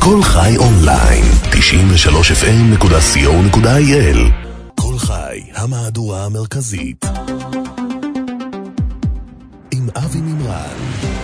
כל חי אונליין, 93fm.co.il. כל חי, המהדורה המרכזית. עם אבי מימרן.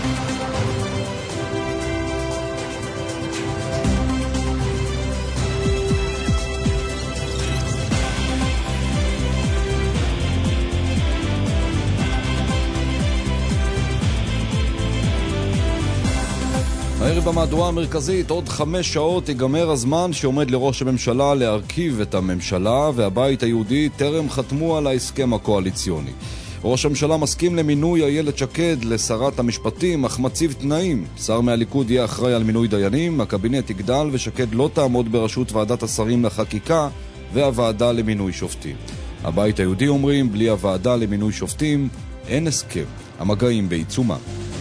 הערב במהדורה המרכזית, עוד 5 שעות ייגמר הזמן שעומד לראש הממשלה להרכיב את הממשלה, והבית היהודי טרם חתמו על ההסכם הקואליציוני. ראש הממשלה מסכים למינוי איילת שקד לשרת המשפטים, אך מציב תנאים. שר מהליכוד יהיה אחראי על מינוי דיינים, הקבינט יגדל ושקד לא תעמוד בראשות ועדת השרים לחקיקה והוועדה למינוי שופטים. הבית היהודי אומרים, בלי הוועדה למינוי שופטים אין הסכם. המגעים בעיצומם.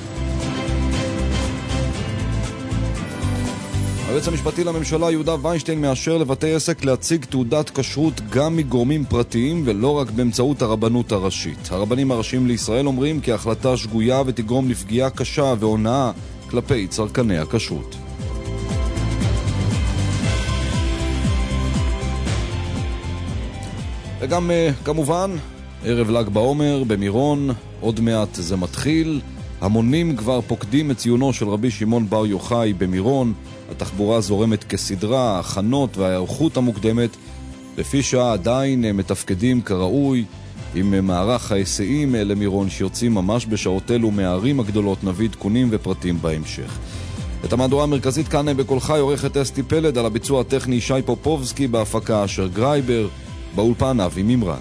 היועץ המשפטי לממשלה יהודה ויינשטיין מאשר לבתי עסק להציג תעודת כשרות גם מגורמים פרטיים ולא רק באמצעות הרבנות הראשית. הרבנים הראשיים לישראל אומרים כי ההחלטה שגויה ותגרום לפגיעה קשה והונאה כלפי צרכני הכשרות. וגם כמובן ערב ל"ג בעומר במירון, עוד מעט זה מתחיל. המונים כבר פוקדים את ציונו של רבי שמעון בר יוחאי במירון. התחבורה זורמת כסדרה, ההכנות וההיערכות המוקדמת לפי שעה עדיין מתפקדים כראוי, עם מערך ההיסעים למירון שיוצאים ממש בשעות אלו מהערים הגדולות. נביא עדכונים ופרטים בהמשך. את המהדורה המרכזית כאן בכל חי עורכת אסתי פלד, על הביצוע הטכני שי פופובסקי, בהפקה אשר גרייבר, באולפן אבי מימרן.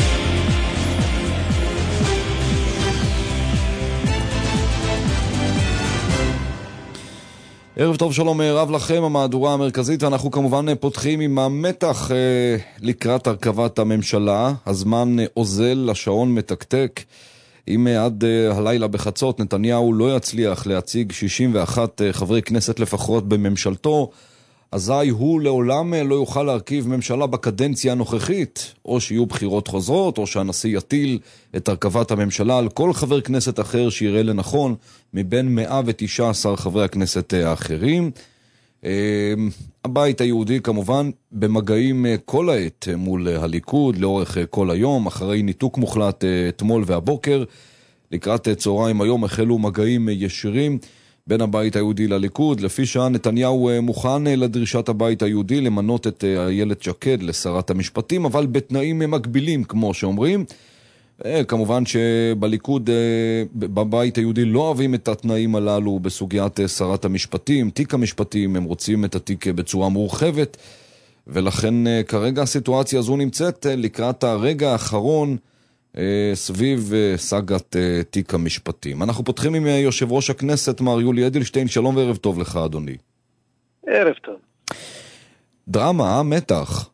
ערב טוב, שלום רב לכם, המהדורה המרכזית, ואנחנו כמובן פותחים עם המתח לקראת הרכבת הממשלה. הזמן אוזל, השעון מתקתק. אם עד הלילה בחצות נתניהו לא יצליח להציג 61 חברי כנסת לפחות בממשלתו, אזי הוא לעולם לא יוכל להרכיב ממשלה בקדנציה הנוכחית, או שיהיו בחירות חוזרות, או שהנשיא יטיל את הרכבת הממשלה על כל חבר כנסת אחר שיראה לנכון מבין 119 חברי הכנסת האחרים. הבית היהודי כמובן במגעים כל העת מול הליכוד לאורך כל היום, אחרי ניתוק מוחלט אתמול והבוקר. לקראת צהריים היום החלו מגעים ישירים בין הבית היהודי לליכוד. לפי שעה נתניהו מוכן לדרישת הבית היהודי למנות את איילת שקד לשרת המשפטים, אבל בתנאים מקבילים כמו שאומרים. כמובן שבליכוד, בבית היהודי לא אוהבים את התנאים הללו בסוגיית שרת המשפטים, תיק המשפטים. הם רוצים את התיק בצורה מורחבת, ולכן כרגע הסיטואציה הזו נמצאת לקראת הרגע האחרון סביב סגת תיק המשפטים. אנחנו פותחים עם יושב ראש הכנסת מר יולי אדלשטיין. שלום וערב טוב לך אדוני. ערב טוב. דרמה, מתח.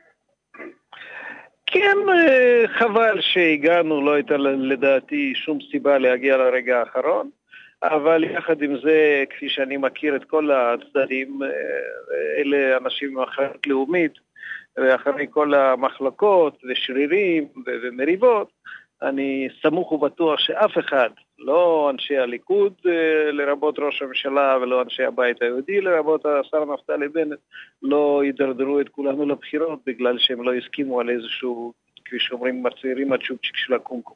כן, חבל שהגענו, לא הייתה לדעתי שום סיבה להגיע לרגע האחרון, אבל יחד עם זה, כפי שאני מכיר את כל הצדדים, אלה אנשים מאחריות לאומית, ואחרי כל המחלקות ושרירים ומריבות, אני סמוך ובטוח שאף אחד, לא אנשי הליכוד לרבות ראש הממשלה ולא אנשי הבית היהודי לרבות השר נפתלי בנט, לא ידרדרו את כולנו לבחירות בגלל שהם לא הסכימו על איזשהו, כפי שאומרים מצעירים, הצ'ופצ'יק של הקומקום.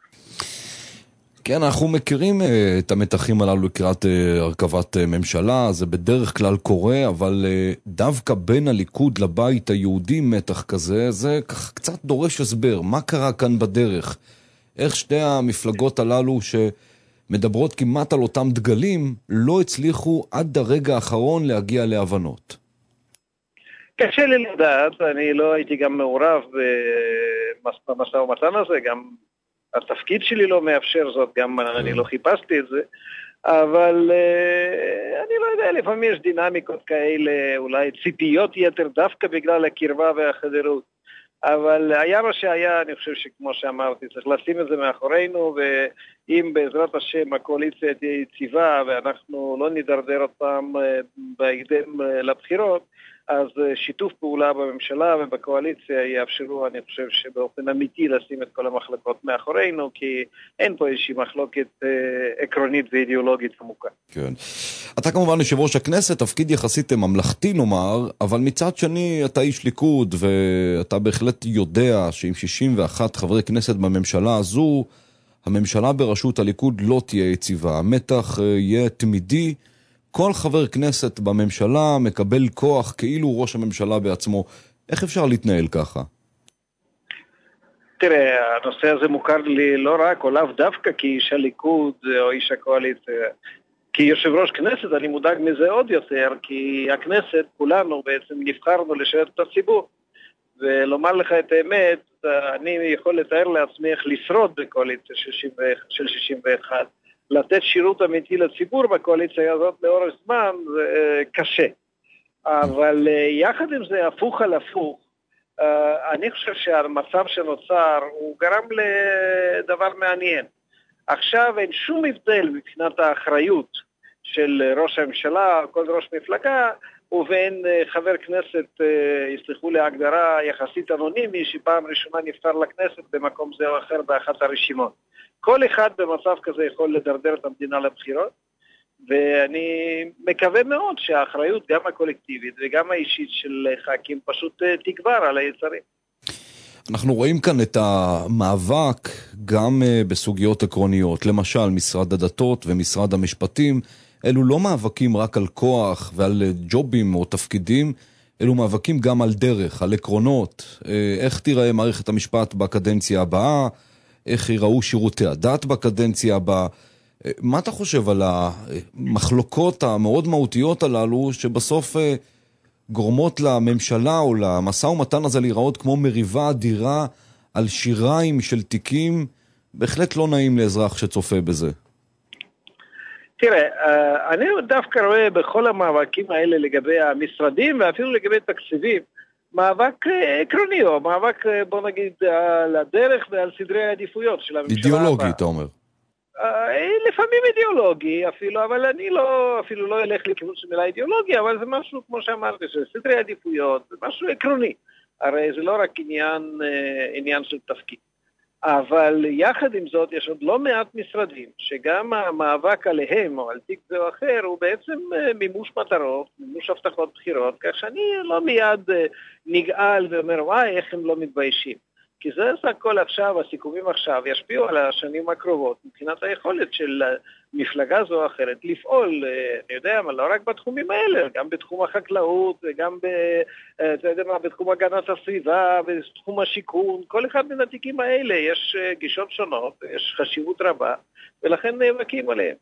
כן, אנחנו מכירים את המתחים הללו לקראת הרכבת ממשלה, זה בדרך כלל קורה, אבל דווקא בין הליכוד לבית היהודי מתח כזה, זה קצת דורש הסבר. מה קרה כאן בדרך? איך שתי המפלגות הללו שמדברות כמעט על אותם דגלים, לא הצליחו עד הרגע האחרון להגיע להבנות? קשה לי לדעת, אני לא הייתי גם מעורב במשא ומתן הזה, גם התפקיד שלי לא מאפשר זאת, גם אני לא חיפשתי את זה, אבל אני לא יודע, לפעמים יש דינמיקות כאלה, אולי ציפיות יתר דווקא בגלל הקרבה והחדרות, אבל היה מה שהיה. אני חושב שכמו שאמרתי, צריך לשים את זה מאחורינו, ואם בעזרת השם הקואליציה תהיה יציבה ואנחנו לא נדרדר אותם בהקדם לבחירות, אז שיתוף פעולה בממשלה ובקואליציה יאפשרו, אני חושב שבאופן אמיתי לשים את כל המחלקות מאחורינו, כי אין פה איזושהי מחלוקת עקרונית ואידיאולוגית עמוקה. כן. אתה כמובן יושב ראש הכנסת, תפקיד יחסית ממלכתי נאמר, אבל מצד שני אתה איש ליכוד, ואתה בהחלט יודע שעם 61 חברי כנסת בממשלה הזו, הממשלה בראשות הליכוד לא תהיה יציבה. המתח יהיה תמידי, כל חבר כנסת בממשלה מקבל כוח כאילו ראש הממשלה בעצמו. איך אפשר להתנהל ככה? תראה, הנושא הזה מוכר לי לא רק או לאו דווקא כאיש הליכוד או איש הקואליציה. כיושב ראש כנסת אני מודאג מזה עוד יותר, כי הכנסת, כולנו בעצם נבחרנו לשרת את הציבור. ולומר לך את האמת, אני יכול לתאר לעצמי איך לשרוד בקואליציה של 61. לתת שירות אמיתי לציבור בקואליציה הזאת לאורך זמן זה קשה. אבל יחד עם זה, הפוך על הפוך, אני חושב שהמצב שנוצר הוא גרם לדבר מעניין. עכשיו אין שום הבדל מבחינת האחריות של ראש הממשלה, כל ראש מפלגה, ובין חבר כנסת, יסלחו להגדרה יחסית אנונימי, שפעם ראשונה נפטר לכנסת במקום זה או אחר באחת הרשימות. כל אחד במצב כזה יכול לדרדר את המדינה לבחירות, ואני מקווה מאוד שהאחריות גם הקולקטיבית וגם האישית של ח"כים פשוט תגבר על היצרים. אנחנו רואים כאן את המאבק גם בסוגיות עקרוניות, למשל משרד הדתות ומשרד המשפטים, אלו לא מאבקים רק על כוח ועל ג'ובים או תפקידים, אלו מאבקים גם על דרך, על עקרונות, איך תיראה מערכת המשפט בקדנציה הבאה, איך ייראו שירותי הדת בקדנציה הבאה. מה אתה חושב על המחלוקות המאוד מהותיות הללו שבסוף גורמות לממשלה או למשא ומתן הזה להיראות כמו מריבה אדירה על שיריים של תיקים? בהחלט לא נעים לאזרח שצופה בזה. תראה, אני דווקא רואה בכל המאבקים האלה לגבי המשרדים ואפילו לגבי תקציבים, מאבק עקרוני או מאבק, בוא נגיד, על הדרך ועל סדרי העדיפויות של הממשלה. אידיאולוגי, אתה אומר. לפעמים אידיאולוגי אפילו, אבל אני אפילו לא אלך לכיוון של מילה אידיאולוגיה, אבל זה משהו, כמו שאמרתי, של סדרי עדיפויות, זה משהו עקרוני. הרי זה לא רק עניין של תפקיד. אבל יחד עם זאת יש עוד לא מעט משרדים שגם המאבק עליהם או על תיק זה או אחר הוא בעצם מימוש מטרות, מימוש הבטחות בחירות, כך שאני לא מיד נגעל ואומר וואי איך הם לא מתביישים. כי זה הכל עכשיו, הסיכומים עכשיו ישפיעו על השנים הקרובות מבחינת היכולת של מפלגה זו או אחרת לפעול, אני יודע מה, לא רק בתחומים האלה, גם בתחום החקלאות וגם בתחום הגנת הסביבה ובתחום השיקון, כל אחד מן התיקים האלה יש גישות שונות, יש חשיבות רבה ולכן נאבקים עליהם.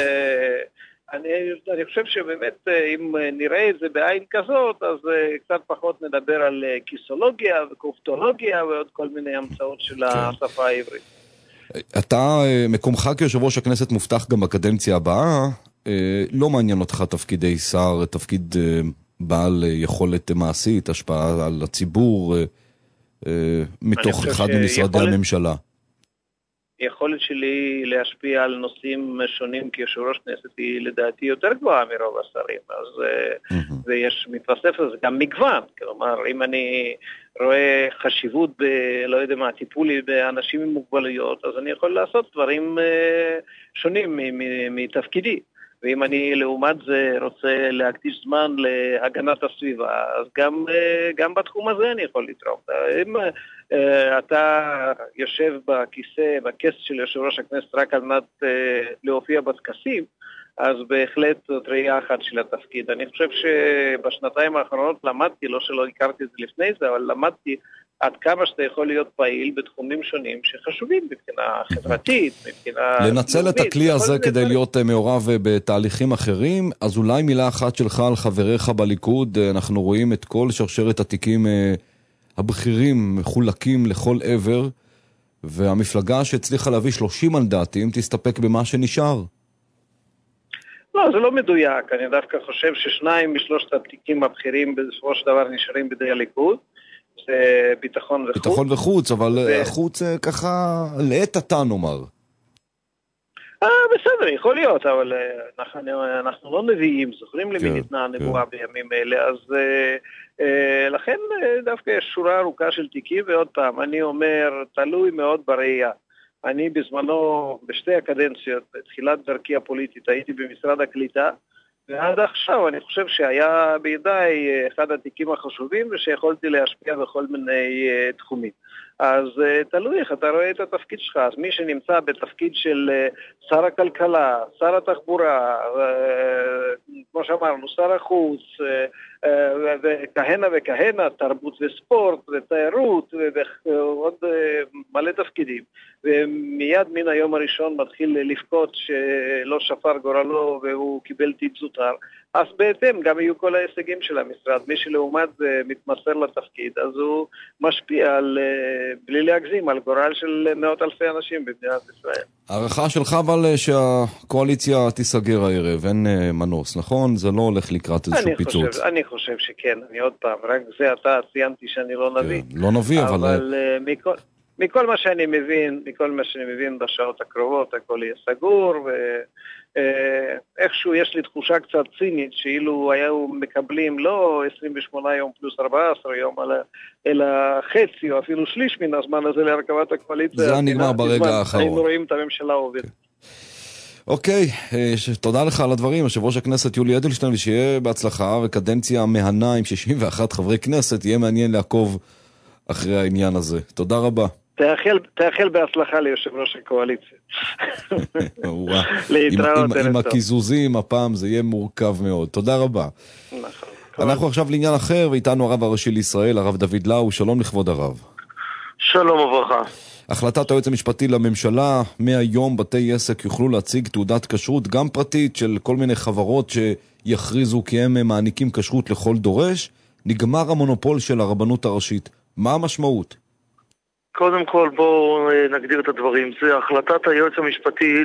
אני חושב שבאמת אם נראה את זה בעין כזאת, אז קצת פחות נדבר על כיסולוגיה וקופטולוגיה ועוד כל מיני המצאות של השפה העברית. אתה, מקומך כיושב ראש הכנסת מובטח גם בקדנציה הבאה, לא מעניין אותך תפקידי שר, תפקיד בעל יכולת מעשית, השפעה על הציבור, מתוך אחד ממשרדי הממשלה. היכולת שלי להשפיע על נושאים שונים כיושב ראש כנסת היא לדעתי יותר גבוהה מרוב השרים, אז ויש מתווסף לזה גם מגוון, כלומר אם אני רואה חשיבות לא יודע מה, טיפולי באנשים עם מוגבלויות, אז אני יכול לעשות דברים שונים מתפקידי, ואם אני לעומת זה רוצה להקדיש זמן להגנת הסביבה, אז גם בתחום הזה אני יכול לתרום. אם אתה יושב בכס של יושב ראש הכנסת רק על מנת להופיע בטקסים, אז בהחלט זאת ראייה אחת של התפקיד. אני חושב שבשנתיים האחרונות למדתי, לא שלא הכרתי את זה לפני זה, אבל למדתי עד כמה שאתה יכול להיות פעיל בתחומים שונים שחשובים מבחינה חברתית, מבחינה... לנצל את הכלי הזה כדי להיות מעורב בתהליכים אחרים, אז אולי מילה אחת שלך על חבריך בליכוד, אנחנו רואים את כל שרשרת התיקים הבכירים מחולקים לכל עבר, והמפלגה שהצליחה להביא 30 מנדטים תסתפק במה שנשאר. לא, זה לא מדויק, אני דווקא חושב ששניים משלושת התיקים הבכירים בסופו של דבר נשארים בידי הליכוד, זה ביטחון וחוץ. ביטחון וחוץ, אבל החוץ ככה לעת עתה נאמר. בסדר, יכול להיות, אבל אנחנו לא נביאים, זוכרים למי ניתנה הנבואה בימים אלה, אז לכן דווקא יש שורה ארוכה של תיקים, ועוד פעם, אני אומר, תלוי מאוד בראייה. אני בזמנו, בשתי הקדנציות, בתחילת דרכי הפוליטית, הייתי במשרד הקליטה, ועד עכשיו אני חושב שהיה בידי אחד התיקים החשובים, ושיכולתי להשפיע בכל מיני תחומים. אז תלוי איך אתה רואה את התפקיד שלך. אז מי שנמצא בתפקיד של שר הכלכלה, שר התחבורה, כמו שאמרנו, שר החוץ, וכהנה וכהנה, תרבות וספורט ותיירות ועוד מלא תפקידים, ומיד מן היום הראשון מתחיל לפקוד שלא שפר גורלו והוא קיבל תיק זוטר, אז בהתאם גם יהיו כל ההישגים של המשרד. מי שלעומת מתמסר לתפקיד, אז הוא משפיע על, בלי להגזים, על גורל של מאות אלפי אנשים במדינת ישראל. הערכה שלך אבל שהקואליציה תיסגר הערב, אין מנוס, נכון? זה לא הולך לקראת איזשהו פיצוץ. אני חושב שכן, אני עוד פעם, רק זה אתה ציינתי שאני לא נביא. לא נביא, אבל מכל מה שאני מבין בשעות הקרובות, הכל יהיה סגור, ואיכשהו יש לי תחושה קצת צינית, שאילו היו מקבלים לא 28 יום פלוס 14 יום, אלא חצי או אפילו שליש מן הזמן הזה להרכבת הקואליציה. זה נגמר ברגע האחרון. היינו רואים את הממשלה עובדת. אוקיי, תודה לך על הדברים, יושב ראש הכנסת יולי אדלשטיין, ושיהיה בהצלחה, וקדנציה מהנה עם 61 חברי כנסת, יהיה מעניין לעקוב אחרי העניין הזה. תודה רבה. תאחל בהצלחה ליושב ראש הקואליציה. עם הכיזוזים הפעם זה יהיה מורכב מאוד. תודה רבה. אנחנו עכשיו לעניין אחר, ואיתנו הרב הראשי לישראל, הרב דוד לאו. שלום לכבוד הרב. שלום וברכה. החלטת היועץ המשפטי לממשלה, מהיום בתי עסק יוכלו להציג תעודת כשרות גם פרטית של כל מיני חברות שיכריזו כי הם מעניקים כשרות לכל דורש. נגמר המונופול של הרבנות הראשית. מה המשמעות? קודם כל בואו נגדיר את הדברים. זה החלטת היועץ המשפטי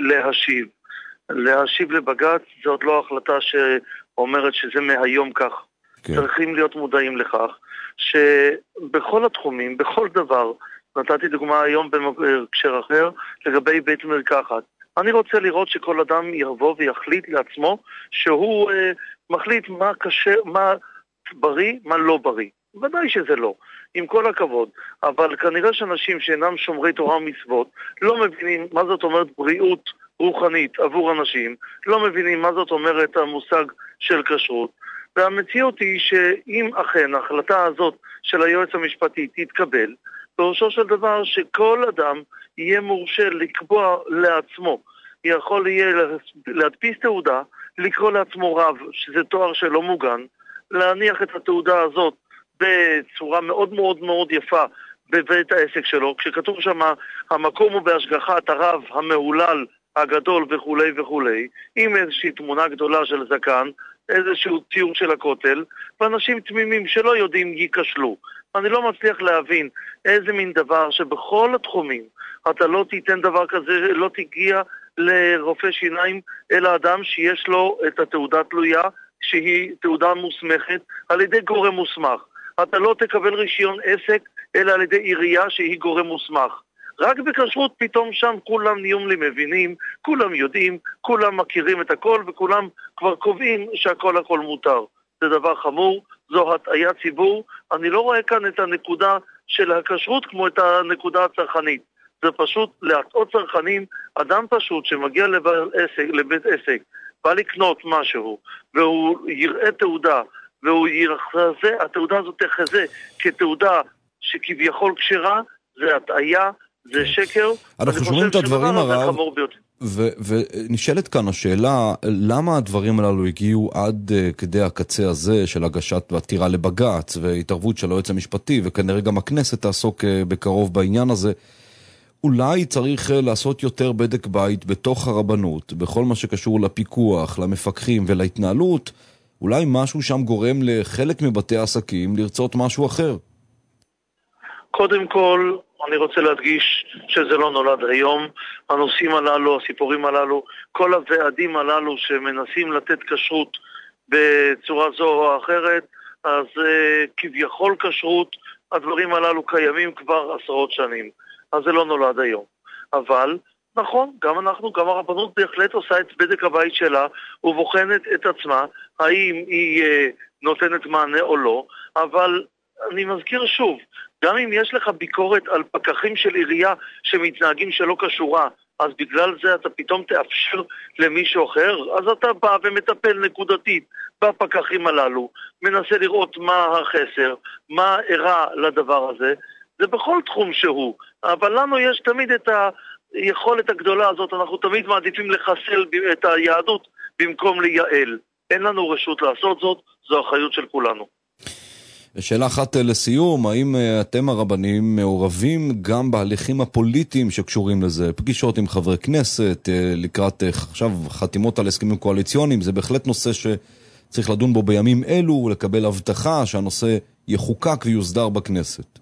להשיב לבג"ץ. זה עוד לא החלטה שאומרת שזה מהיום כך. כן. צריכים להיות מודעים לכך שבכל התחומים, בכל דבר, נתתי דוגמה היום בהקשר אחר לגבי בית מרקחת. אני רוצה לראות שכל אדם יבוא ויחליט לעצמו שהוא מחליט מה קשה, מה בריא, מה לא בריא. ודאי שזה לא, עם כל הכבוד, אבל כנראה שאנשים שאינם שומרי תורה ומצוות לא מבינים מה זאת אומרת בריאות רוחנית עבור אנשים, לא מבינים מה זאת אומרת המושג של כשרות, והמציאות היא שאם אכן ההחלטה הזאת של היועץ המשפטי תתקבל, פירושו של דבר שכל אדם יהיה מורשה לקבוע לעצמו, יכול יהיה להדפיס תעודה, לקרוא לעצמו רב, שזה תואר שלא מוגן, להניח את התעודה הזאת בצורה מאוד מאוד מאוד יפה בבית העסק שלו, כשכתוב שם המקום הוא בהשגחת הרב המהולל הגדול וכולי וכולי, עם איזושהי תמונה גדולה של זקן, איזשהו ציור של הכותל, ואנשים תמימים שלא יודעים ייכשלו. אני לא מצליח להבין איזה מין דבר שבכל התחומים אתה לא תיתן דבר כזה, לא תגיע לרופא שיניים, אלא אדם שיש לו את התעודה תלויה, שהיא תעודה מוסמכת על ידי גורם מוסמך. אתה לא תקבל רישיון עסק אלא על ידי עירייה שהיא גורם מוסמך. רק בכשרות פתאום שם כולם נהיים לי מבינים, כולם יודעים, כולם מכירים את הכל וכולם כבר קובעים שהכל מותר. זה דבר חמור, זו הטעיית ציבור. אני לא רואה כאן את הנקודה של הכשרות כמו את הנקודה הצרכנית. זה פשוט להטעות צרכנים. אדם פשוט שמגיע לבית עסק, בא לקנות משהו והוא יראה תעודה והוא ירחזה, התעודה הזאת תחזה כתעודה שכביכול כשרה, זה הטעיה, זה שקר. אנחנו שומעים את הדברים הרב, ונשאלת כאן השאלה, למה הדברים הללו הגיעו עד כדי הקצה הזה של הגשת ועתירה לבג"ץ והתערבות של היועץ המשפטי, וכנראה גם הכנסת תעסוק בקרוב בעניין הזה. אולי צריך לעשות יותר בדק בית בתוך הרבנות, בכל מה שקשור לפיקוח, למפקחים ולהתנהלות. אולי משהו שם גורם לחלק מבתי העסקים לרצות משהו אחר. קודם כל, אני רוצה להדגיש שזה לא נולד היום. הנושאים הללו, הסיפורים הללו, כל הוועדים הללו שמנסים לתת כשרות בצורה זו או אחרת, אז כביכול כשרות, הדברים הללו קיימים כבר עשרות שנים. אז זה לא נולד היום. אבל נכון, גם אנחנו, גם הרבנות בהחלט עושה את בדק הבית שלה ובוחנת את עצמה, האם היא נותנת מענה או לא, אבל אני מזכיר שוב, גם אם יש לך ביקורת על פקחים של עירייה שמתנהגים שלא קשורה, אז בגלל זה אתה פתאום תאפשר למישהו אחר, אז אתה בא ומטפל נקודתית בפקחים הללו, מנסה לראות מה החסר, מה אירע לדבר הזה, זה בכל תחום שהוא, אבל לנו יש תמיד את היכולת הגדולה הזאת, אנחנו תמיד מעדיפים לחסל את היהדות במקום לייעל. אין לנו רשות לעשות זאת, זו אחריות של כולנו. שאלה אחת לסיום, האם אתם הרבנים מעורבים גם בהליכים הפוליטיים שקשורים לזה? פגישות עם חברי כנסת, לקראת עכשיו חתימות על הסכמים קואליציוניים, זה בהחלט נושא שצריך לדון בו בימים אלו, ולקבל הבטחה שהנושא יחוקק ויוסדר בכנסת.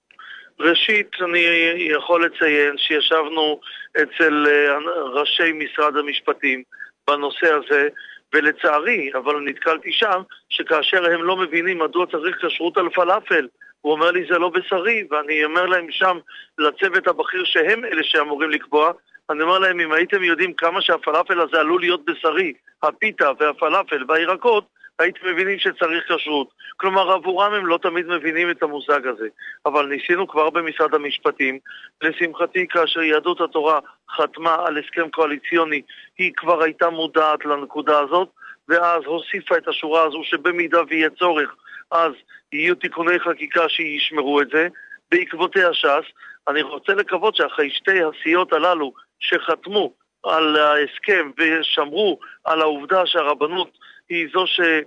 ראשית, אני יכול לציין שישבנו אצל ראשי משרד המשפטים בנושא הזה, ולצערי, אבל נתקלתי שם, שכאשר הם לא מבינים מדוע צריך כשרות על פלאפל, הוא אומר לי זה לא בשרי, ואני אומר להם שם לצוות הבכיר שהם אלה שאמורים לקבוע, אני אומר להם אם הייתם יודעים כמה שהפלאפל הזה עלול להיות בשרי, הפיתה והפלאפל והירקות, הייתם מבינים שצריך כשרות. כלומר, עבורם הם לא תמיד מבינים את המושג הזה. אבל ניסינו כבר במשרד המשפטים, לשמחתי כאשר יהדות התורה חתמה על הסכם קואליציוני, היא כבר הייתה מודעת לנקודה הזאת, ואז הוסיפה את השורה הזו שבמידה ויהיה צורך, אז יהיו תיקוני חקיקה שישמרו את זה. בעקבותיה ש"ס, אני רוצה לקוות שאחרי שתי הסיעות הללו שחתמו על ההסכם ושמרו על העובדה שהרבנות היא זו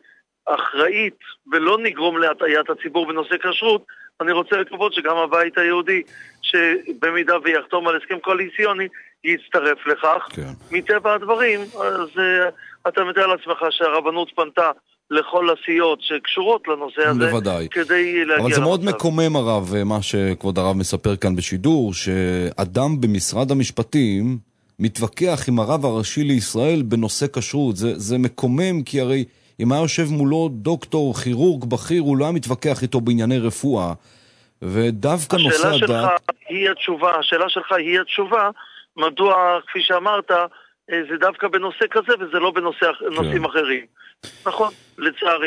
שאחראית ולא נגרום להטעיית הציבור בנושא כשרות, אני רוצה לקוות שגם הבית היהודי, שבמידה ויחתום על הסכם קואליציוני, יצטרף לכך. כן. מטבע הדברים, אז אתה מתאר לעצמך שהרבנות פנתה לכל הסיעות שקשורות לנושא הזה. בוודאי. כדי להגיע אבל זה מאוד מקומם הרב, מה שכבוד הרב מספר כאן בשידור, שאדם במשרד המשפטים מתווכח עם הרב הראשי לישראל בנושא כשרות. זה מקומם, כי הרי אם היה יושב מולו דוקטור, כירורג בכיר, הוא לא היה מתווכח איתו בענייני רפואה. ודווקא נושא הדת... השאלה שלך היא התשובה, מדוע, כפי שאמרת, זה דווקא בנושא כזה וזה לא בנושאים אחרים. נכון, לצערי.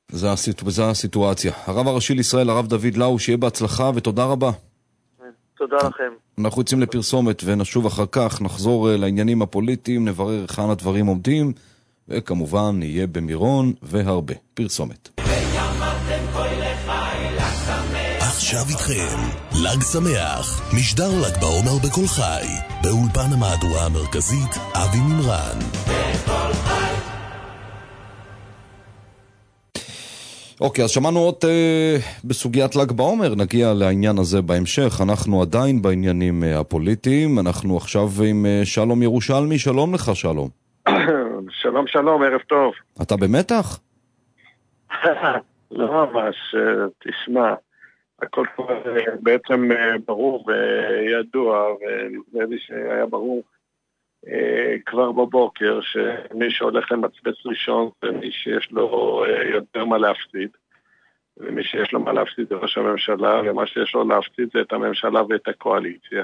זה הסיטואציה. הרב הראשי לישראל, הרב דוד לאו, שיהיה בהצלחה ותודה רבה. תודה לכם. אנחנו יוצאים לפרסומת ונשוב אחר כך, נחזור לעניינים הפוליטיים, נברר כאן הדברים עומדים, וכמובן נהיה במירון והרבה. פרסומת. עכשיו איתכם, לג שמח, משדר לג בעומר בכל חי, באולפן המהדורה המרכזית, אבי מימרן. בכל חי. אוקיי, אז שמענו עוד בסוגיית לג בעומר, נגיע לעניין הזה בהמשך, אנחנו עדיין בעניינים הפוליטיים, אנחנו עכשיו עם שלום ירושלמי, שלום לך שלום. שלום שלום, ערב טוב. אתה במתח? לא ממש, תשמע, הכל כבר בעצם ברור וידוע, ונדמה לי שהיה ברור כבר בבוקר שמי שהולך למצבץ ראשון זה מי שיש לו יותר מה להפסיד, ומי שיש לו מה להפסיד זה ראש הממשלה, ומה שיש לו להפסיד זה את הממשלה ואת הקואליציה,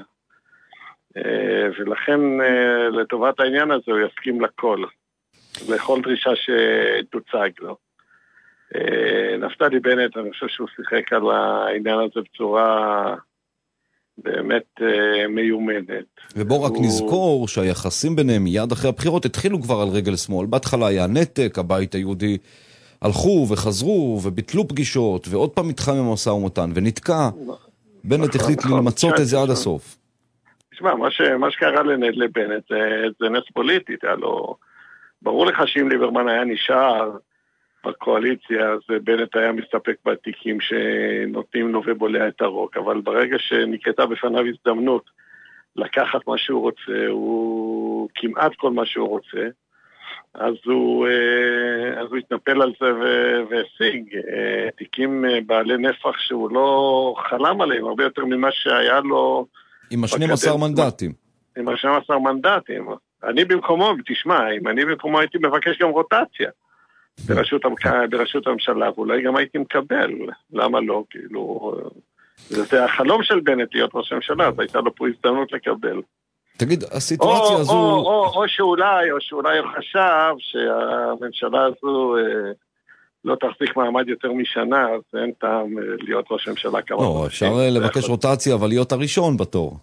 ולכן לטובת העניין הזה הוא יסכים לכל דרישה שתוצג לו. נפתלי בנט, אני חושב שהוא שיחק על העניין הזה בצורה באמת מיומנת. ובוא רק נזכור שהיחסים ביניהם מיד אחרי הבחירות התחילו כבר על רגל שמאל. בהתחלה היה נתק, הבית היהודי הלכו וחזרו וביטלו פגישות, ועוד פעם התחם המשא ומתן ונתקע. בנט החליט למצות את זה עד הסוף. תשמע, מה שקרה לבנט זה נס פוליטי, ברור לך שאם ליברמן היה נשאר בקואליציה, אז בנט היה מסתפק בתיקים שנותנים לו ובולע את הרוק, אבל ברגע שנקטה בפניו הזדמנות לקחת מה שהוא רוצה, הוא כמעט כל מה שהוא רוצה, אז הוא התנפל על זה והשיג תיקים בעלי נפח שהוא לא חלם עליהם, הרבה יותר ממה שהיה לו עם 12 מנדטים. עם 12 מנדטים. אני במקומו, תשמע, אם אני במקומו הייתי מבקש גם רוטציה בראשות הממשלה, ואולי גם הייתי מקבל. למה לא? כאילו, זה החלום של בנט להיות ראש הממשלה, אז הייתה לו פה הזדמנות לקבל. תגיד, הסיטואציה הזו... או שאולי הוא חשב שהממשלה הזו לא תחזיק מעמד יותר משנה, אז אין טעם להיות ראש ממשלה כמה. לא, אפשר לבקש רוטציה, אבל להיות הראשון בתור.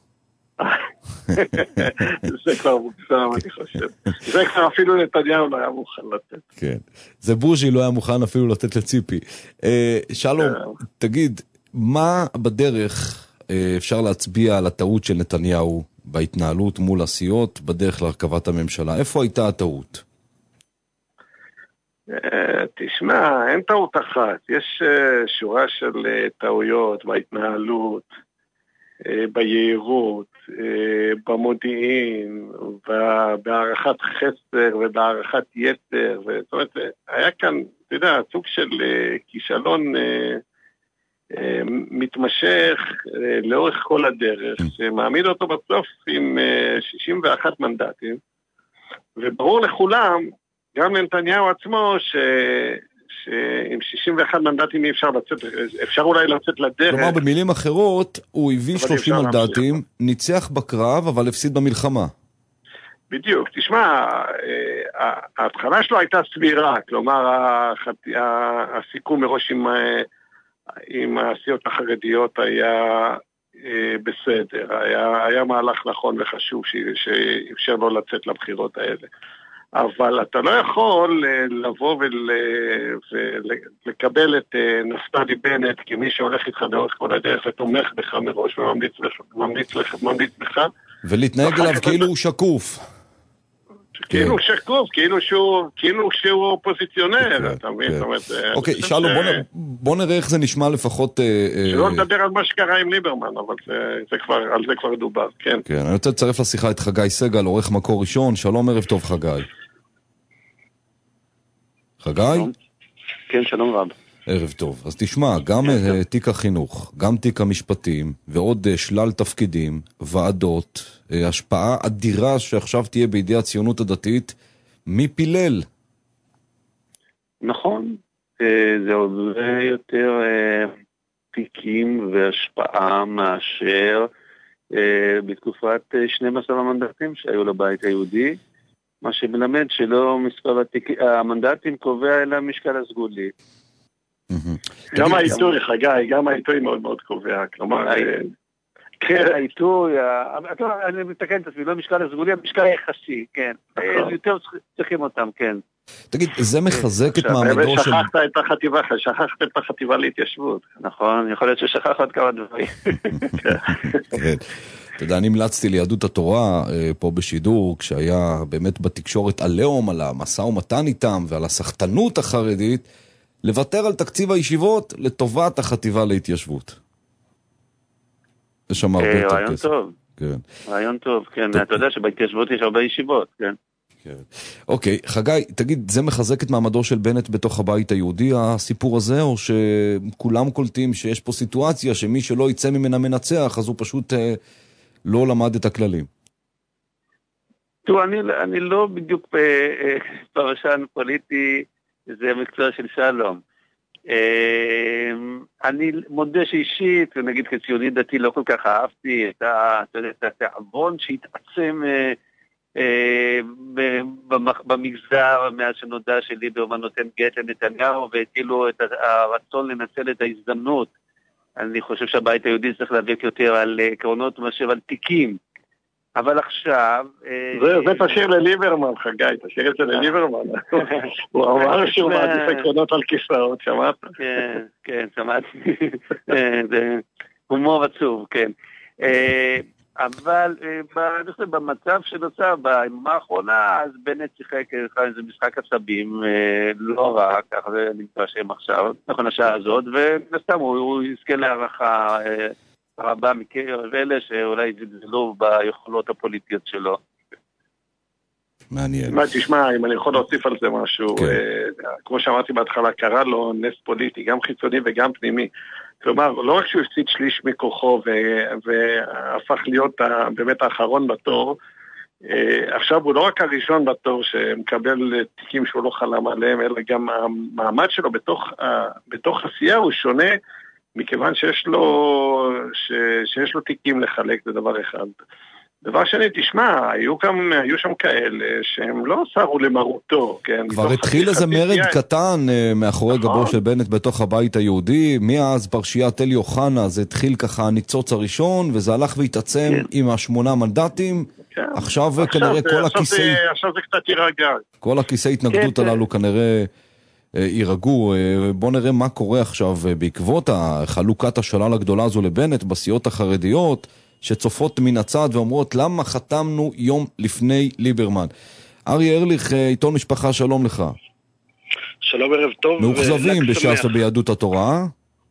זה כבר מוקסם, אני חושב. זה כבר אפילו נתניהו לא היה מוכן לתת. כן. זה בוז'י לא היה מוכן אפילו לתת לציפי. שלום, תגיד, מה בדרך אפשר להצביע על הטעות של נתניהו בהתנהלות מול הסיעות בדרך להרכבת הממשלה? איפה הייתה הטעות? תשמע, אין טעות אחת. יש שורה של טעויות בהתנהלות, ביעירות, במודיעין, בהערכת חסר ובהערכת יתר. זאת אומרת, היה כאן, אתה יודע, סוג של כישלון מתמשך לאורך כל הדרך, שמעמיד אותו בסוף עם 61 מנדטים, וברור לכולם, גם לנתניהו עצמו, שעם 61 מנדטים אי אפשר לצאת, אפשר אולי לצאת לדרך. כלומר, במילים אחרות, הוא הביא 30 מנדטים, ניצח בקרב, אבל הפסיד במלחמה. בדיוק, תשמע, ההתחלה שלו הייתה סבירה, כלומר, הסיכום מראש עם הסיעות החרדיות היה בסדר, היה מהלך נכון וחשוב שאפשר לו לצאת לבחירות האלה. אבל אתה לא יכול לבוא ולקבל את נפתלי בנט כמי שהולך איתך דרך כל הדרך ותומך בך מראש וממליץ בך. ולהתנהג אליו כאילו הוא שקוף. כאילו הוא שקוף, כאילו שהוא אופוזיציונר, אתה מבין? אוקיי, שלום, בוא נראה איך זה נשמע לפחות... שלא נדבר על מה שקרה עם ליברמן, אבל על זה כבר דובר, כן. כן, אני רוצה לצרף לשיחה את חגי סגל, עורך מקור ראשון. שלום, ערב טוב חגי. חגי? כן, שלום רב. ערב טוב. אז תשמע, גם תיק החינוך, גם תיק המשפטים, ועוד שלל תפקידים, ועדות, השפעה אדירה שעכשיו תהיה בידי הציונות הדתית, מי פילל? נכון, זה עוד יותר תיקים והשפעה מאשר בתקופת 12 המנדטים שהיו לבית היהודי, מה שמלמד שלא מספר המנדטים קובע אלא משקל הסגולי. גם העיתוי, חגי, גם העיתוי מאוד מאוד קובע, כלומר... כן, העיתוי, אני מתקן את עצמי, לא משקל הסגולי, המשקל היחסי, כן. יותר צריכים אותם, כן. תגיד, זה מחזק את מעמדו של... שכחת את החטיבה להתיישבות. נכון, יכול להיות ששכח עוד כמה דברים. כן. אתה יודע, אני המלצתי ליהדות התורה פה בשידור, כשהיה באמת בתקשורת עליהם, על המשא ומתן איתם ועל הסחטנות החרדית, לוותר על תקציב הישיבות לטובת החטיבה להתיישבות. יש שם הרבה יותר כסף. רעיון טוב. כן. רעיון טוב, כן. אתה יודע שבהתיישבות יש הרבה ישיבות, כן. כן. אוקיי, חגי, תגיד, זה מחזק את מעמדו של בנט בתוך הבית היהודי, הסיפור הזה, או שכולם קולטים שיש פה סיטואציה שמי שלא יצא ממנה מנצח, אז הוא פשוט לא למד את הכללים? תראו, אני לא בדיוק פרשן פוליטי, זה המקצוע של שלום. אני מודה שאישית, ונגיד כציוני דתי לא כל כך אהבתי את התיאבון שהתעצם במגזר מאז שנודע שליברמן נותן גט לנתניהו, והטילו את הרצון לנצל את ההזדמנות. אני חושב שהבית היהודי צריך להיאבק יותר על עקרונות מאשר על תיקים. אבל עכשיו... זה תשאיר לליברמן, חגי, תשאיר את זה לליברמן. הוא אמר שהוא מעדיף עקרונות על כיסאות, שמעת? כן, שמעתי. זה הומור עצוב, כן. אבל במצב שנוצר, ביממה האחרונה, אז בנט שיחק איזה משחק עצבים, לא רע, ככה זה מתרשם עכשיו, נכון השעה הזאת, ונסתם הוא יזכה להערכה רבה מקרב אלה שאולי זלזלו ביכולות הפוליטיות שלו. מעניין. תשמע, אם אני יכול להוסיף על זה משהו, כמו שאמרתי בהתחלה, קרה לו נס פוליטי, גם חיצוני וגם פנימי. כלומר, לא רק שהוא הפסיד שליש מכוחו והפך להיות באמת האחרון בתור, עכשיו הוא לא רק הראשון בתור שמקבל תיקים שהוא לא חלם עליהם, אלא גם המעמד שלו בתוך עשייה הוא שונה, מכיוון שיש לו תיקים לחלק, זה דבר אחד. דבר שני, תשמע, היו שם כאלה שהם לא סרו למרותו, כן? כבר התחיל איזה מרד קטן מאחורי גבו של בנט בתוך הבית היהודי, מאז פרשיית אלי אוחנה זה התחיל ככה הניצוץ הראשון, וזה הלך והתעצם עם 8 מנדטים, עכשיו כנראה כל הכיסא... עכשיו זה קצת יירגע. כל הכיסא התנגדות הללו כנראה יירגעו. בוא נראה מה קורה עכשיו בעקבות חלוקת השלל הגדולה הזו לבנט בסיעות החרדיות, שצופות מן הצד ואומרות למה חתמנו יום לפני ליברמן. אריה ארליך, עיתון משפחה, שלום לך. שלום, ערב טוב. מאוכזבים בש"ס וביהדות התורה.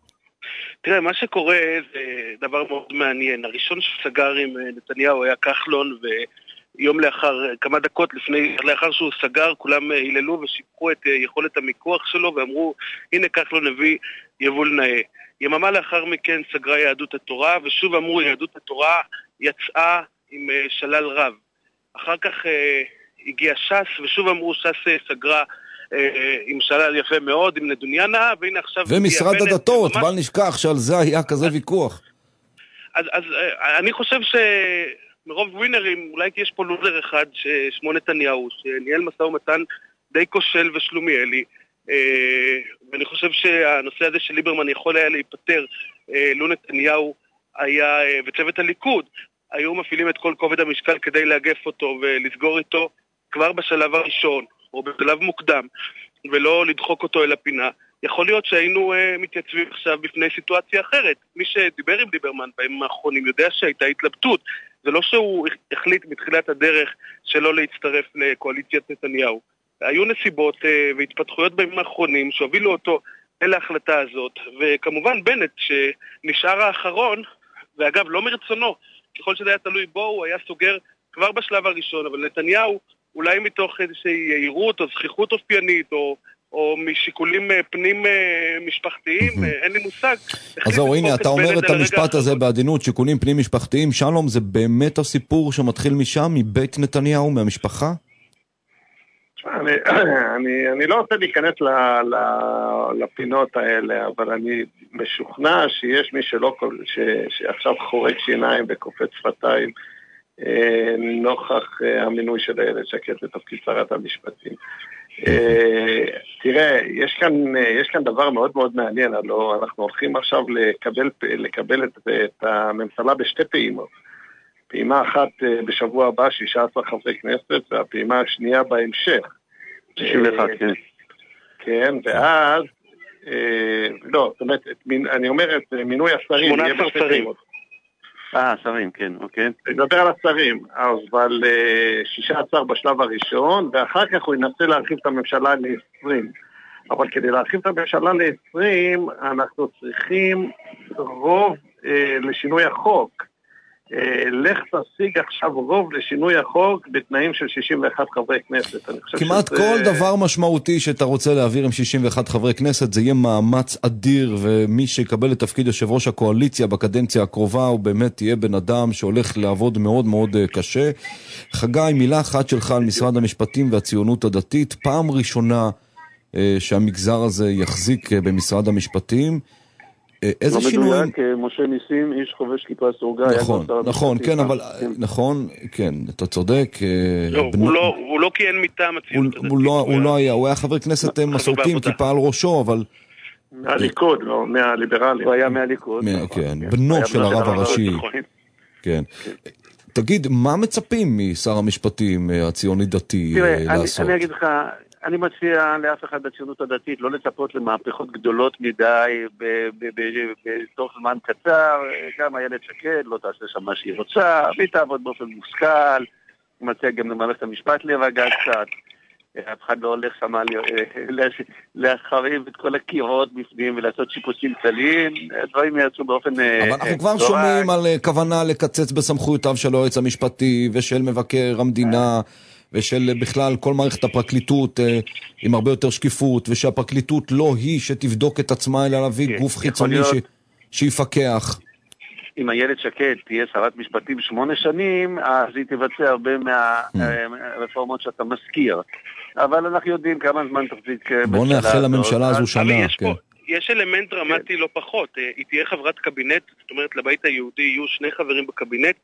תראה, מה שקורה זה דבר מאוד מעניין. הראשון שסגר עם נתניהו היה כחלון, ויום לאחר, כמה דקות לאחר שהוא סגר, כולם היללו ושיבחו את יכולת המיקוח שלו, ואמרו, הנה כחלון הביא יבול נאה. יממה לאחר מכן סגרה יהדות התורה, ושוב אמרו יהדות התורה יצאה עם שלל רב. אחר כך הגיע ש"ס, ושוב אמרו ש"ס סגרה עם שלל יפה מאוד, עם נדוניאנה, והנה עכשיו... ומשרד הדתות, בל נשכח שעל זה היה כזה ויכוח. אז אני חושב שמרוב ווינרים, אולי יש פה לוזר אחד ששמו נתניהו, שניהל משא ומתן די כושל ושלומיאלי, ואני חושב שהנושא הזה של ליברמן יכול היה להיפטר לו נתניהו היה, וצוות הליכוד היו מפעילים את כל כובד המשקל כדי לאגף אותו ולסגור איתו כבר בשלב הראשון או בשלב מוקדם ולא לדחוק אותו אל הפינה. יכול להיות שהיינו מתייצבים עכשיו בפני סיטואציה אחרת. מי שדיבר עם ליברמן בימים האחרונים יודע שהייתה התלבטות. זה לא שהוא החליט מתחילת הדרך שלא להצטרף לקואליציית נתניהו. היו נסיבות והתפתחויות בימים האחרונים שהובילו אותו אל ההחלטה הזאת, וכמובן בנט שנשאר האחרון, ואגב לא מרצונו, ככל שזה היה תלוי בו הוא היה סוגר כבר בשלב הראשון, אבל נתניהו אולי מתוך איזושהי יהירות או זכיחות אופיינית או משיקולים פנים משפחתיים, אין לי מושג. אז זהו, הנה, אתה אומר את המשפט הזה בעדינות, שיקולים פנים משפחתיים, שלום, זה באמת הסיפור שמתחיל משם, מבית נתניהו, מהמשפחה? אני לא רוצה להיכנס לפינות האלה, אבל אני משוכנע שיש מי שעכשיו חורק שיניים וקופץ שפתיים נוכח המינוי של איילת שקד לתפקיד שרת המשפטים. תראה, יש כאן דבר מאוד מאוד מעניין. אנחנו הולכים עכשיו לקבל את הממשלה בשתי פעימות. פעימה אחת בשבוע הבא, 16 חברי כנסת, והפעימה השנייה בהמשך. 61, כן. כן, ואז, לא, זאת אומרת, אני אומר את מינוי השרים. 18 שרים. שרים, כן, אוקיי. נדבר על השרים, אבל 16 בשלב הראשון, ואחר כך הוא ינסה להרחיב את הממשלה ל-20. אבל כדי להרחיב את הממשלה ל-20, אנחנו צריכים רוב לשינוי החוק. לך תשיג עכשיו רוב לשינוי החוק בתנאים של 61 חברי כנסת. כמעט כל דבר משמעותי שאתה רוצה להעביר עם 61 חברי כנסת, זה יהיה מאמץ אדיר, ומי שיקבל את תפקיד יושב ראש הקואליציה בקדנציה הקרובה, הוא באמת יהיה בן אדם שהולך לעבוד מאוד מאוד קשה. חגי, מילה אחת שלך על משרד המשפטים והציונות הדתית, פעם ראשונה שהמגזר הזה יחזיק במשרד המשפטים, איזה שינויים? לא מדויק, משה ניסים, איש חובש כיפה סרוגה. נכון, כן, אבל, נכון, כן, אתה צודק. הוא לא כיהן מטעם הציונות. הוא לא היה, הוא היה חבר כנסת מסורתי עם כיפה על ראשו, אבל... מהליכוד, לא, מהליברלים. הוא היה מהליכוד. כן, בנו של הרב הראשי. כן. תגיד, מה מצפים משר המשפטים הציוני דתי לעשות? אני אגיד לך... אני מציע לאף אחד בציונות הדתית לא לצפות למהפכות גדולות מדי בתוך זמן קצר. גם איילת שקד לא תעשה שם מה שהיא רוצה, והיא תעבוד באופן מושכל. אני מציע גם למערכת המשפט להירגע קצת. אף אחד לא הולך שם להחריב את כל הקירות בפנים ולעשות שיפוצים כלליים. הדברים יעשו באופן... אבל אנחנו כבר שומעים על כוונה לקצץ בסמכויותיו של היועץ המשפטי ושל מבקר המדינה, ושל בכלל כל מערכת הפרקליטות עם הרבה יותר שקיפות, ושהפרקליטות לא היא שתבדוק את עצמה, אלא להביא גוף חיצוני שיפקח. אם איילת שקד תהיה שרת משפטים 8 שנים, אז היא תבצע הרבה מהרפורמות שאתה מזכיר. אבל אנחנו יודעים כמה זמן תחזיק... בוא נאחל לממשלה הזו שנה. יש אלמנט דרמטי לא פחות. היא תהיה חברת קבינט, זאת אומרת לבית היהודי יהיו 2 חברים בקבינט,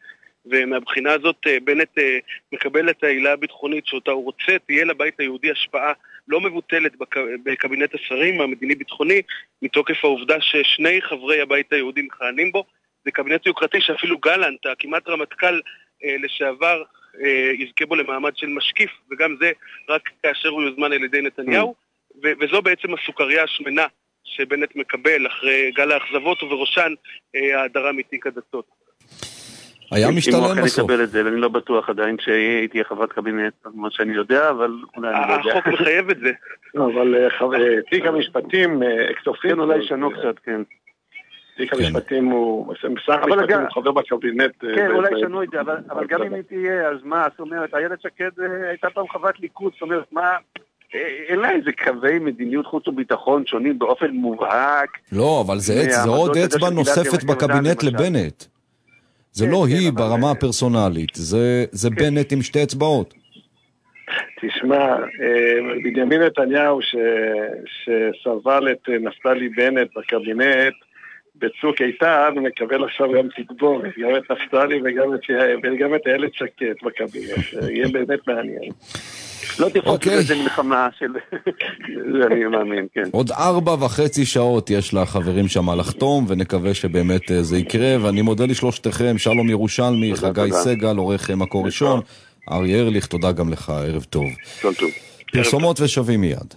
ומהבחינה הזאת בנט מקבל את העילה הביטחונית שאותה הוא רוצה, תהיה לבית היהודי השפעה לא מבוטלת בקבינט השרים המדיני-ביטחוני, מתוקף העובדה ששני חברי הבית היהודי מכהנים בו. זה קבינט יוקרתי שאפילו גלנט, כמעט רמטכ"ל לשעבר, יזכה בו למעמד של משקיף, וגם זה רק כאשר הוא יוזמן על ידי נתניהו, וזו בעצם הסוכריה השמנה שבנט מקבל אחרי גל האכזבות, ובראשן ההדרה מתיק הדתות. היה משתלם בסוף. אני לא בטוח עדיין שהיא תהיה חברת קבינט, מה שאני יודע, אבל החוק מחייב את זה. אבל תיק המשפטים, כן, אולי שנו קצת, כן. תיק המשפטים הוא, בסך המשפטים הוא חבר בקבינט. כן, אולי שנו את זה, אבל גם אם היא תהיה, אז מה, זאת אומרת, איילת שקד הייתה פעם חברת ליכוד, זאת אומרת, מה, אין לה איזה קווי מדיניות חוץ וביטחון שונים באופן מובהק. לא, אבל זה עוד אצבע נוספת בקבינט לבנט. זה לא היא ברמה הפרסונלית, זה בנט עם שתי אצבעות. תשמע, בנימין נתניהו שסבל את נפתלי בנט בקבינט, בצוק איתן מקבל עכשיו גם תגבור, גם את נפתלי וגם את איילת שקד בקבינט. יהיה באמת מעניין. לא תפרוץ איזה מלחמה של... זה אני מאמין, כן. עוד 4.5 שעות יש לחברים שם לחתום, ונקווה שבאמת זה יקרה, ואני מודה לשלושתכם, שלום ירושלמי, חגי סגל, עורך מקור ראשון, אריה ארליך, תודה גם לך, ערב טוב. כל טוב. פרסומות ושווים מיד.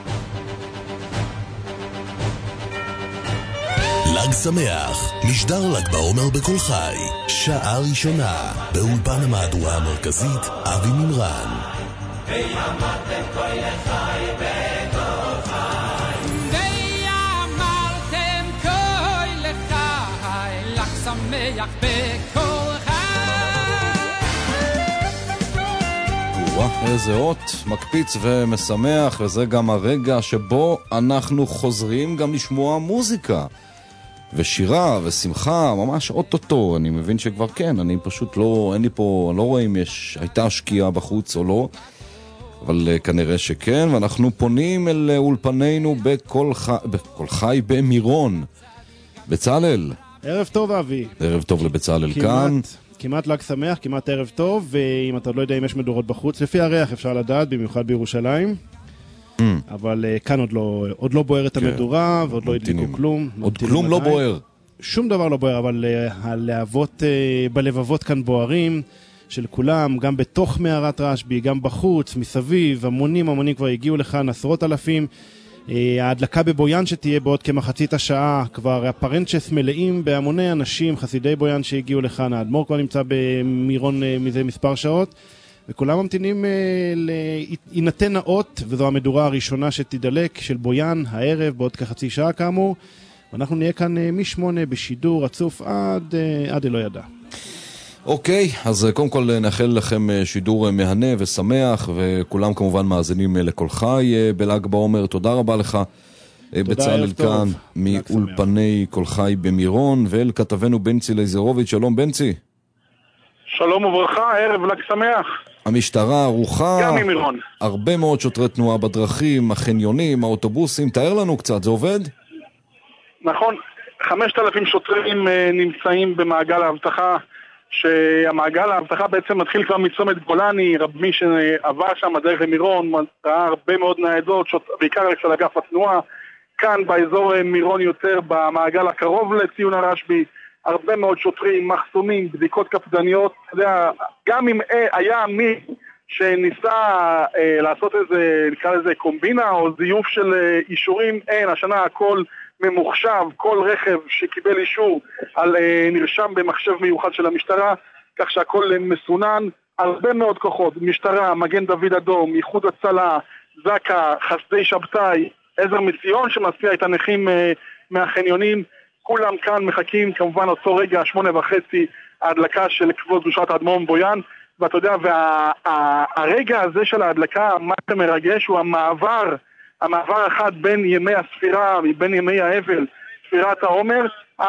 לג שמח, משדר לג בעומר בכל חי, שעה ראשונה, באולפן המהדורה המרכזית, אבי מימרן. ויאמרתם כל לחי בכל חי, ויאמרתם כל לחי, לג שמח בכל חי. איזה אות מקפיץ ומשמח, וזה גם הרגע שבו אנחנו חוזרים גם לשמוע מוזיקה ושירה ושמחה, ממש אוטוטו. אני מבין שכבר כן, אני פשוט לא, אין לי פה, לא רואה אם הייתה שקיעה בחוץ או לא, אבל כנראה שכן, ואנחנו פונים אל אולפנינו בכל חי במירון. בצלאל. ערב טוב אבי. ערב טוב לבצלאל כאן. כמעט לג שמח, כמעט ערב טוב, ואם אתה לא יודע אם יש מדורות בחוץ, לפי הריח אפשר לדעת, במיוחד בירושלים. אבל כאן עוד לא בוער את המדורה, ועוד לא הדליקו כלום. עוד כלום לא בוער. שום דבר לא בוער, אבל הלהבות בלבבות כאן בוערים, של כולם, גם בתוך מערת רשב"י, גם בחוץ, מסביב, המונים כבר הגיעו לכאן, עשרות אלפים. ההדלקה בבויאן שתהיה בעוד כמחצית השעה, כבר הפרנצ'ס מלאים בהמוני אנשים, חסידי בויאן שהגיעו לכאן, האדמו"ר כבר נמצא במירון מזה מספר שעות, וכולם ממתינים להינתן האות, וזו המדורה הראשונה שתדלק של בויאן הערב, בעוד כחצי שעה כאמור, ואנחנו נהיה כאן מ-8 בשידור רצוף עד אלא ידע. אוקיי, אז קודם כל נאחל לכם שידור מהנה ושמח, וכולם כמובן מאזינים לכל חי בל"ג בעומר. תודה רבה לך, בצלאל כאן מאולפני כל חי במירון, ואל כתבנו בנצי לייזרוביץ'. שלום בנצי. שלום וברכה, ערב ל"ג שמח. המשטרה ערוכה, גם ממירון. הרבה מאוד שוטרי תנועה בדרכים, החניונים, האוטובוסים, תאר לנו קצת, זה עובד? נכון, 5,000 שוטרים נמצאים במעגל ההבטחה, שהמעגל ההבטחה בעצם מתחיל כבר מצומת גולני. מי שעבר שם הדרך למירון ראה הרבה מאוד ניידות, בעיקר אצל אגף התנועה, כאן באזור מירון יותר במעגל הקרוב לציון הרשב"י, הרבה מאוד שוטרים, מחסומים, בדיקות קפדניות. גם אם היה מי שניסה לעשות איזה, נקרא לזה קומבינה או זיוף של אישורים, אין, השנה הכל ממוחשב, כל רכב שקיבל אישור נרשם במחשב מיוחד של המשטרה, כך שהכל מסונן. הרבה מאוד כוחות, משטרה, מגן דוד אדום, איחוד הצלה, זקה, חסדי שבתאי, עזר מציון שמסיע את הנכים מהחניונים, כולם כאן מחכים, כמובן אותו רגע 8:30 ההדלקה של כבוד קדושת האדמו"ר מבויאן. ואתה יודע, והרגע הזה של ההדלקה, מה שמרגש הוא המעבר אחד בין ימי הספירה, בין ימי האבל, ספירת העומר,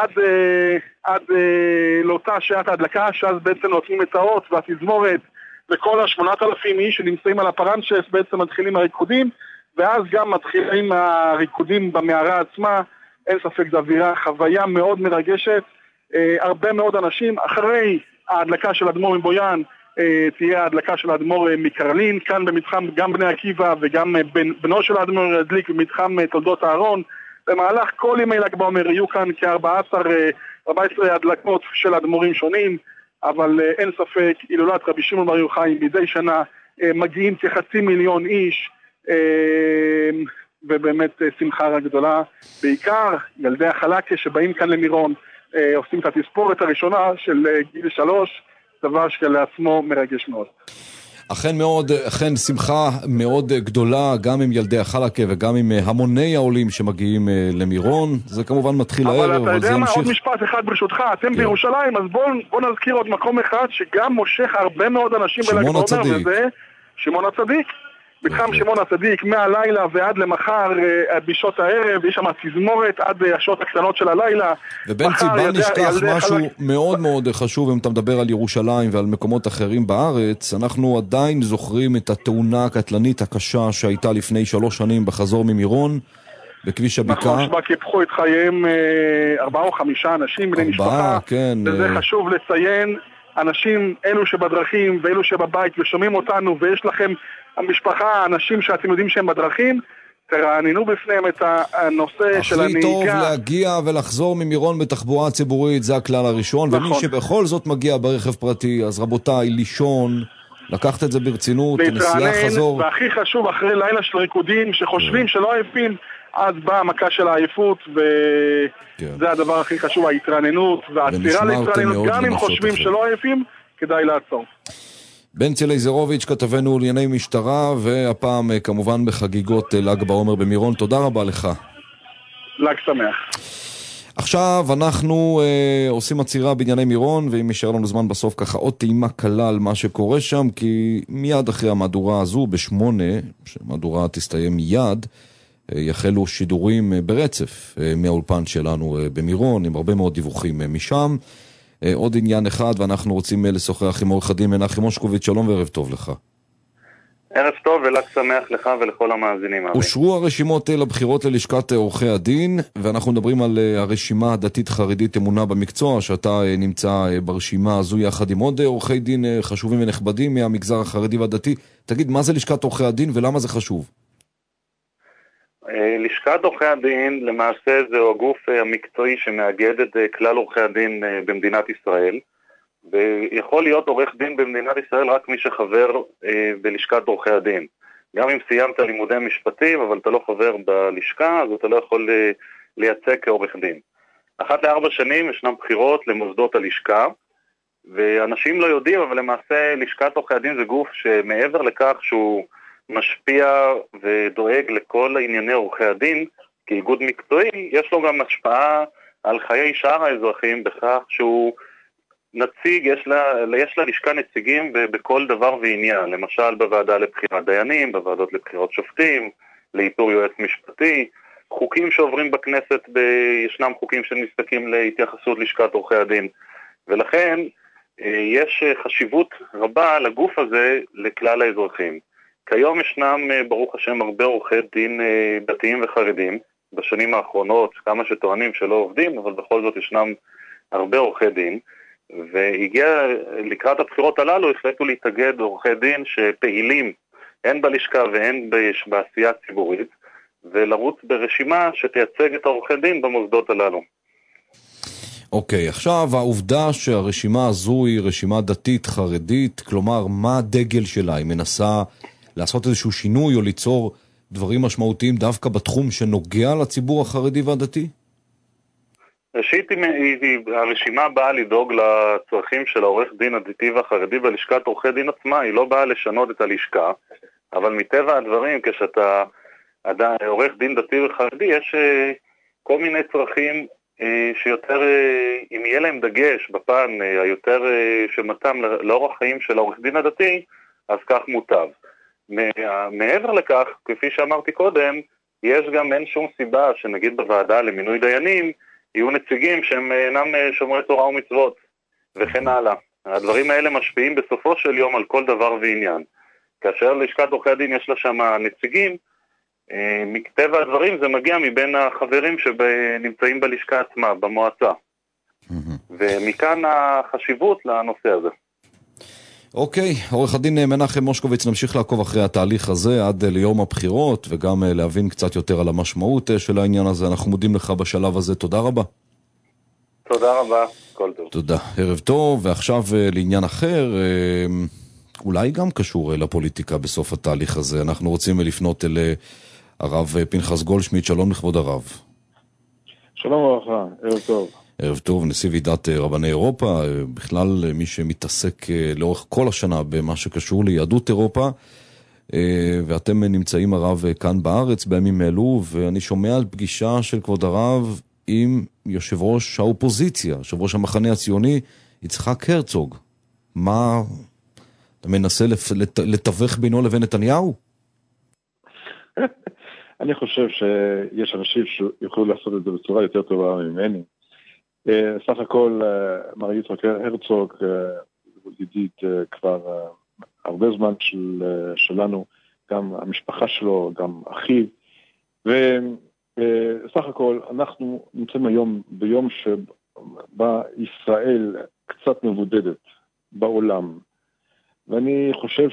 עד לאותה שעת ההדלקה, שאז בעצם נותנים את האות והתזמורת, וכל 8,000 איש שנמצאים על הפרנצ'ס בעצם מתחילים הריקודים, ואז גם מתחילים הריקודים במערה עצמה. אין ספק, זו אווירה, חוויה מאוד מרגשת. הרבה מאוד אנשים, אחרי ההדלקה של אדמו"ר מבויאן תהיה ההדלקה של האדמו"ר מקרלין, כאן במתחם גם בני עקיבא וגם בנו של האדמו"ר ידליק במתחם תולדות הארון. במהלך כל ימי ל"ג בעומר יהיו כאן כ-14 הדלקות של אדמו"רים שונים, אבל אין ספק, הילולת רבי שמעון בר יוחאי מדי שנה מגיעים כ500,000 איש, ובאמת שמחה גדולה. בעיקר ילדי החלקה שבאים כאן למירון, עושים את התספורת הראשונה של גיל 3, דבר שלעצמו מרגש מאוד. אכן מאוד, אכן שמחה מאוד גדולה, גם עם ילדי החלקה וגם עם המוני העולים שמגיעים למירון. זה כמובן מתחיל הערב, אבל אתה יודע מה, עוד משפט אחד ברשותך, אתם בירושלים, אז בואו נזכיר עוד מקום אחד שגם מושך הרבה מאוד אנשים בל"ג בעומר, וזה שמעון הצדיק. מתחם שמעון הצדיק, מהלילה ועד למחר בשעות הערב, יש שם תזמורת עד השעות הקטנות של הלילה. ובנצי, בל נשכח משהו מאוד מאוד חשוב, אם אתה מדבר על ירושלים ועל מקומות אחרים בארץ, אנחנו עדיין זוכרים את התאונה הקטלנית הקשה שהייתה לפני 3 שנים בחזור ממירון, בכביש הבקעה. נכון, שבה קיפחו את חייהם 4 או 5 אנשים, בני משפחה, כן. וזה חשוב לציין, אנשים אלו שבדרכים ואלו שבבית ושומעים אותנו, ויש לכם המשפחה, אנשים שאתם יודעים שהם בדרכים, תרעננו בפניהם את הנושא של הנהיגה. הכי טוב להגיע ולחזור ממירון בתחבורה ציבורית, זה הכלל הראשון, נכון. ומי שבכל זאת מגיע ברכב פרטי, אז רבותיי, לישון, לקחת את זה ברצינות, נסיעה חזור. והכי חשוב, אחרי לילה של ריקודים שחושבים שלא עייפים, אז באה המכה של העייפות, וזה הדבר הכי חשוב, ההתרעננות, והעצירה להתרעננות, גם אם חושבים שלא עייפים, כדאי לעצור. בנצי לייזרוביץ', כתבנו לענייני משטרה, והפעם כמובן בחגיגות ל"ג בעומר במירון. תודה רבה לך. ל"ג שמח. עכשיו אנחנו עושים עצירה בענייני מירון, ואם יישאר לנו זמן בסוף ככה עוד טעימה קלה על מה שקורה שם, כי מיד אחרי המהדורה הזו, ב8, שהמהדורה תסתיים מיד, יחלו שידורים ברצף מהאולפן שלנו במירון, עם הרבה מאוד דיווחים משם. עוד עניין אחד, ואנחנו רוצים לשוחח עם עורך הדין מנחם מושקוביץ. שלום וערב טוב לך. ערב טוב ול"ג שמח לך ולכל המאזינים. אושרו הרשימות לבחירות ללשכת עורכי הדין, ואנחנו מדברים על הרשימה הדתית חרדית אמונה במקצוע, שאתה נמצא ברשימה הזו יחד עם עוד עורכי דין חשובים ונכבדים מהמגזר החרדי והדתי. תגיד, מה זה לשכת עורכי הדין ולמה זה חשוב? לשכת עורכי הדין למעשה זהו הגוף המקצועי שמאגד את כלל עורכי הדין במדינת ישראל, ויכול להיות עורך דין במדינת ישראל רק מי שחבר בלשכת עורכי הדין. גם אם סיימת לימודי משפטים אבל אתה לא חבר בלשכה, אז אתה לא יכול לייצג כעורך דין. 1 ל4 שנים ישנם בחירות למוסדות הלשכה, ואנשים לא יודעים, אבל למעשה לשכת עורכי הדין זה גוף שמעבר לכך שהוא משפיע ודואג לכל ענייני עורכי הדין כאיגוד מקצועי, יש לו גם השפעה על חיי שאר האזרחים בכך שהוא נציג, יש ללשכה נציגים בכל דבר ועניין, למשל בוועדה לבחירת דיינים, בוועדות לבחירות שופטים, לאיתור יועץ משפטי, חוקים שעוברים בכנסת, ישנם חוקים שנזקקים להתייחסות לשכת עורכי הדין, ולכן יש חשיבות רבה לגוף הזה לכלל האזרחים. כיום ישנם ברוך השם הרבה עורכי דין דתיים וחרדים, בשנים האחרונות כמה שטוענים שלא עובדים, אבל בכל זאת ישנם הרבה עורכי דין, והגיע לקראת הבחירות הללו החלטו להתאגד עורכי דין שפעילים הן בלשכה והן בעשייה הציבורית, ולרוץ ברשימה שתייצג את העורכי דין במוסדות הללו. אוקיי, עכשיו העובדה שהרשימה הזו היא רשימה דתית חרדית, כלומר מה הדגל שלה? היא מנסה לעשות איזשהו שינוי או ליצור דברים משמעותיים דווקא בתחום שנוגע לציבור החרדי והדתי? ראשית, הרשימה באה לדאוג לצרכים של העורך דין הדתי והחרדי בלשכת עורכי דין עצמה, היא לא באה לשנות את הלשכה, אבל מטבע הדברים, כשאתה עורך דין דתי וחרדי, יש כל מיני צרכים שיותר, אם יהיה להם דגש בפן היותר שמתם לאורח חיים של העורך דין הדתי, אז כך מוטב. מעבר לכך, כפי שאמרתי קודם, יש גם אין שום סיבה שנגיד בוועדה למינוי דיינים יהיו נציגים שהם אינם שומרי תורה ומצוות וכן הלאה. הדברים האלה משפיעים בסופו של יום על כל דבר ועניין. כאשר לשכת עורכי הדין יש לה שם נציגים, מכתב הדברים זה מגיע מבין החברים שנמצאים בלשכה עצמה, במועצה. ומכאן החשיבות לנושא הזה. אוקיי, עורך הדין מנחם מושקוביץ, נמשיך לעקוב אחרי התהליך הזה עד ליום הבחירות, וגם להבין קצת יותר על המשמעות של העניין הזה. אנחנו מודים לך בשלב הזה, תודה רבה. תודה רבה, כל טוב. תודה, ערב טוב, ועכשיו לעניין אחר, אולי גם קשור לפוליטיקה בסוף התהליך הזה. אנחנו רוצים לפנות אל הרב פנחס גולדשמיט, שלום לכבוד הרב. שלום וברכה, ערב טוב. ערב טוב, נשיא ועידת רבני אירופה, בכלל מי שמתעסק לאורך כל השנה במה שקשור ליהדות אירופה, ואתם נמצאים הרב כאן בארץ בימים אלו, ואני שומע על פגישה של כבוד הרב עם יושב ראש האופוזיציה, יושב ראש המחנה הציוני, יצחק הרצוג. מה, אתה מנסה לתווך בינו לבין נתניהו? אני חושב שיש אנשים שיוכלו לעשות את זה בצורה יותר טובה ממני. סך הכל, מר יצחק הרצוג, ידיד כבר הרבה זמן שלנו, גם המשפחה שלו, גם אחיו, וסך הכל אנחנו נמצאים היום ביום שבה ישראל קצת מבודדת בעולם, ואני חושב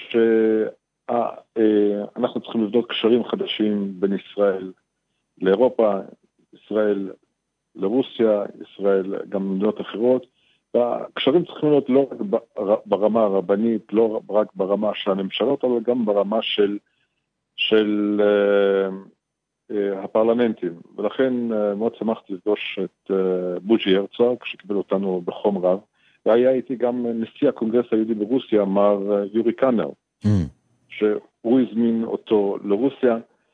שאנחנו צריכים לבדוק קשרים חדשים בין ישראל לאירופה, ישראל לרוסיה, ישראל, גם מדינות אחרות, והקשרים צריכים להיות לא רק ברמה הרבנית, לא רק ברמה של הממשלות, אבל גם ברמה של הפרלמנטים. ולכן מאוד שמחתי לפגוש את בוז'י הרצוג, שקיבל אותנו בחום רב, והיה איתי גם נשיא הקונגרס היהודי ברוסיה, מר יורי קאנר, שהוא הזמין אותו לרוסיה,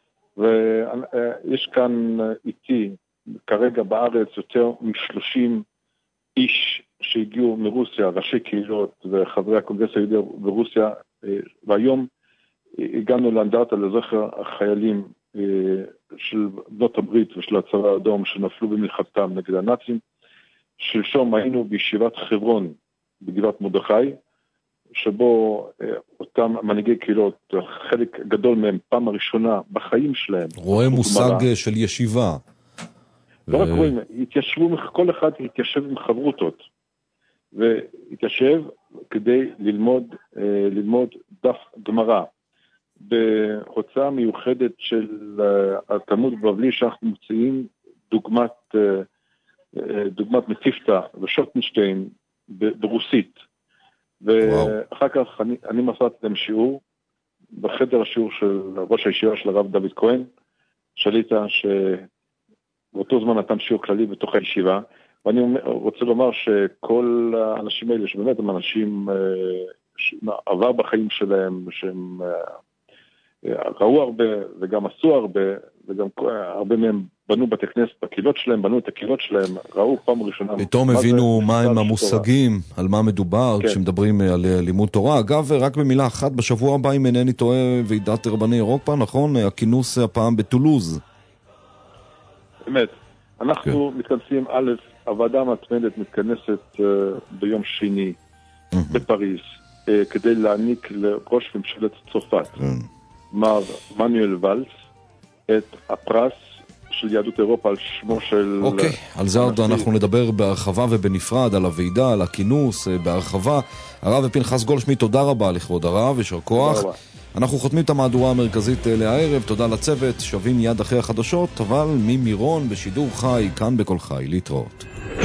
ויש כאן איתי, כרגע בארץ יותר מ-30 איש שהגיעו מרוסיה, ראשי קהילות וחברי הקונגרס היהודי ברוסיה, והיום הגענו לאנדרטה לזכר החיילים של בנות הברית ושל הצבא האדום שנפלו במלחמתם נגד הנאצים. שלשום היינו בישיבת חברון בגבעת מרדכי, שבו אותם מנהיגי קהילות, חלק גדול מהם פעם הראשונה בחיים שלהם. רואה מושג של ישיבה. לא רק רואים, התיישבו, כל אחד התיישב עם חברותות, והתיישב כדי ללמוד דף גמרא, בהוצאה מיוחדת של התלמוד בבלי, שאנחנו מוצאים דוגמת מציפתא ושוטנשטיין ברוסית, ואחר כך אני מסרתי להם שיעור, בחדר השיעור של ראש הישיבה של הרב דוד כהן, שליט"א באותו זמן נתן שיעור כללי בתוך הישיבה, ואני רוצה לומר שכל האנשים האלה, שבאמת הם אנשים שעבר בחיים שלהם, שהם ראו הרבה וגם עשו הרבה, וגם הרבה מהם בנו בתי כנסת בקהילות שלהם, בנו את הקהילות שלהם, ראו פעם ראשונה. פתאום הבינו מה הם המושגים, על מה מדובר, כשמדברים על לימוד תורה. אגב, רק במילה אחת, בשבוע הבא, אם אינני טועה, ועידת רבני אירופה, נכון? הכינוס הפעם בטולוז. באמת, אנחנו מתכנסים, הוועדה המתמדת מתכנסת ביום שני בפריז, כדי להעניק לראש ממשלת צרפת, מר מנואל ואלס, את הפרס של יהדות אירופה על שמו של... אוקיי, על זה עוד אנחנו נדבר בהרחבה ובנפרד, על הוועידה, על הכינוס, בהרחבה. הרב פנחס גולדשמיט, תודה רבה לכבוד הרב, ישר כוח. אנחנו חותמים את המהדורה המרכזית לערב, תודה לצוות, שווים מיד אחרי החדשות, אבל ממירון בשידור חי, כאן בכל חי, להתראות.